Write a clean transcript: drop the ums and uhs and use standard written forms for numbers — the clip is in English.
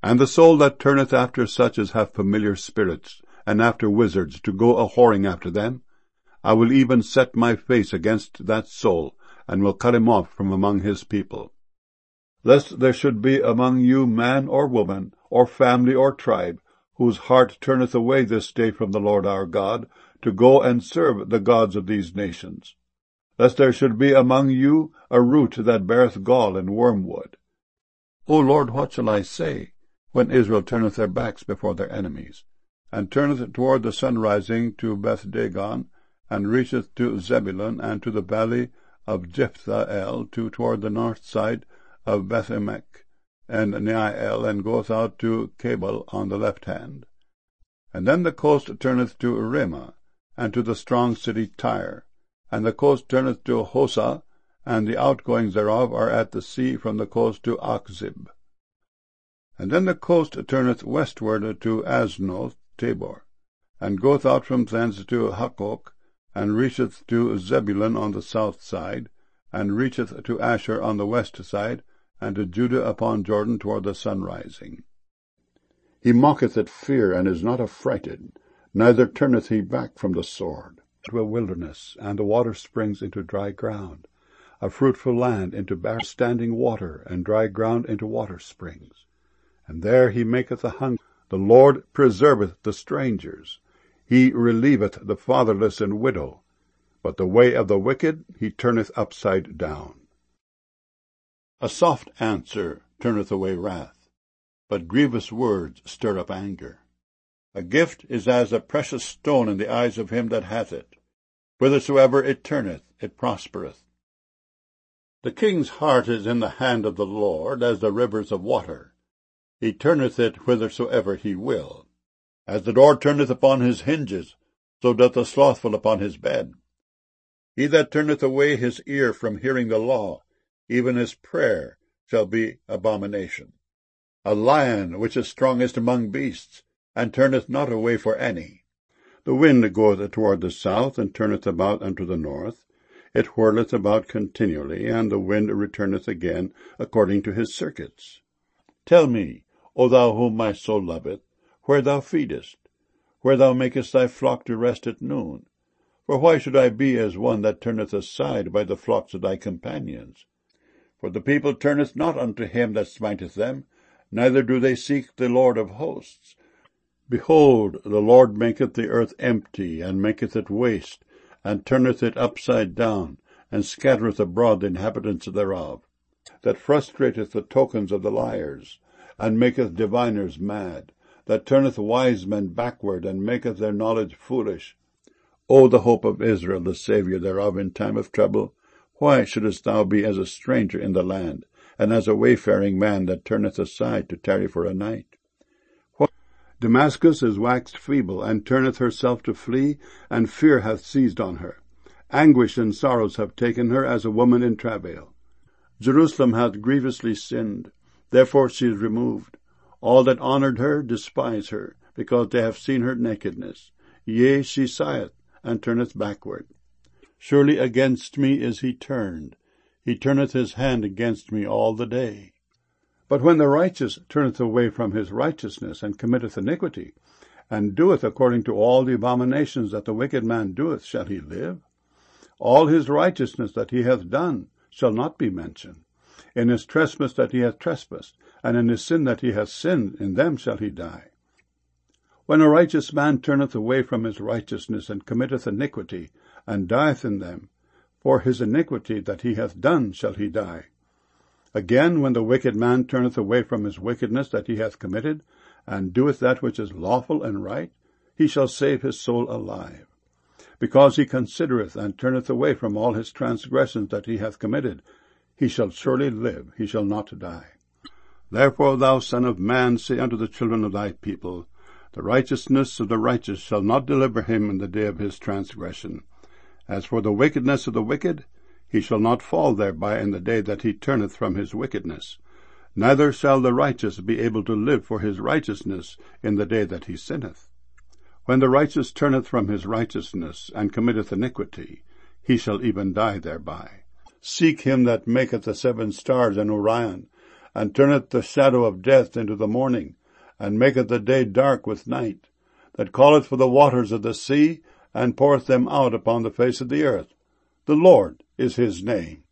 And the soul that turneth after such as have familiar spirits, and after wizards, to go a-whoring after them, I will even set my face against that soul, and will cut him off from among his people. Lest there should be among you man or woman, or family or tribe, whose heart turneth away this day from the Lord our God, to go and serve the gods of these nations. Lest there should be among you a root that beareth gall and wormwood. O Lord, what shall I say, when Israel turneth their backs before their enemies, and turneth toward the sunrising to Beth-dagon, and reacheth to Zebulun, and to the valley of Jephthahel, toward the north side of Beth-emek, and Neiel, and goeth out to Cabal on the left hand. And then the coast turneth to Ramah, and to the strong city Tyre, and the coast turneth to Hosah, and the outgoings thereof are at the sea from the coast to Achzib. And then the coast turneth westward to Aznoth Tabor, and goeth out from thence to Hukkok, and reacheth to Zebulun on the south side, and reacheth to Asher on the west side, and to Judah upon Jordan toward the sunrising. He mocketh at fear, and is not affrighted, neither turneth he back from the sword. To a wilderness, and the water springs into dry ground, a fruitful land into bare standing water, and dry ground into water springs. And there he maketh the hungry. The Lord preserveth the strangers. He relieveth the fatherless and widow. But the way of the wicked he turneth upside down. A soft answer turneth away wrath, but grievous words stir up anger. A gift is as a precious stone in the eyes of him that hath it. Whithersoever it turneth, it prospereth. The king's heart is in the hand of the Lord, as the rivers of water. He turneth it whithersoever he will. As the door turneth upon his hinges, so doth the slothful upon his bed. He that turneth away his ear from hearing the law, even his prayer shall be abomination. A lion which is strongest among beasts, and turneth not away for any. The wind goeth toward the south, and turneth about unto the north. It whirleth about continually, and the wind returneth again according to his circuits. Tell me, O thou whom my soul loveth, where thou feedest, where thou makest thy flock to rest at noon. For why should I be as one that turneth aside by the flocks of thy companions? For the people turneth not unto him that smiteth them, neither do they seek the Lord of hosts. Behold, the Lord maketh the earth empty, and maketh it waste, and turneth it upside down, and scattereth abroad the inhabitants thereof, that frustrateth the tokens of the liars, and maketh diviners mad, that turneth wise men backward, and maketh their knowledge foolish. O the hope of Israel, the Saviour thereof in time of trouble, why shouldest thou be as a stranger in the land, and as a wayfaring man that turneth aside to tarry for a night? Damascus is waxed feeble, and turneth herself to flee, and fear hath seized on her. Anguish and sorrows have taken her as a woman in travail. Jerusalem hath grievously sinned, therefore she is removed. All that honoured her despise her, because they have seen her nakedness. Yea, she sigheth, and turneth backward. Surely against me is he turned. He turneth his hand against me all the day. But when the righteous turneth away from his righteousness, and committeth iniquity, and doeth according to all the abominations that the wicked man doeth, shall he live? All his righteousness that he hath done shall not be mentioned. In his trespass that he hath trespassed, and in his sin that he hath sinned, in them shall he die. When a righteous man turneth away from his righteousness, and committeth iniquity, and dieth in them, for his iniquity that he hath done shall he die. Again, when the wicked man turneth away from his wickedness that he hath committed, and doeth that which is lawful and right, he shall save his soul alive. Because he considereth and turneth away from all his transgressions that he hath committed, he shall surely live, he shall not die. Therefore, thou son of man, say unto the children of thy people, the righteousness of the righteous shall not deliver him in the day of his transgression. As for the wickedness of the wicked, he shall not fall thereby in the day that he turneth from his wickedness. Neither shall the righteous be able to live for his righteousness in the day that he sinneth. When the righteous turneth from his righteousness, and committeth iniquity, he shall even die thereby. Seek him that maketh the 7 stars and Orion, and turneth the shadow of death into the morning, and maketh the day dark with night, that calleth for the waters of the sea, and poureth them out upon the face of the earth. The Lord is his name.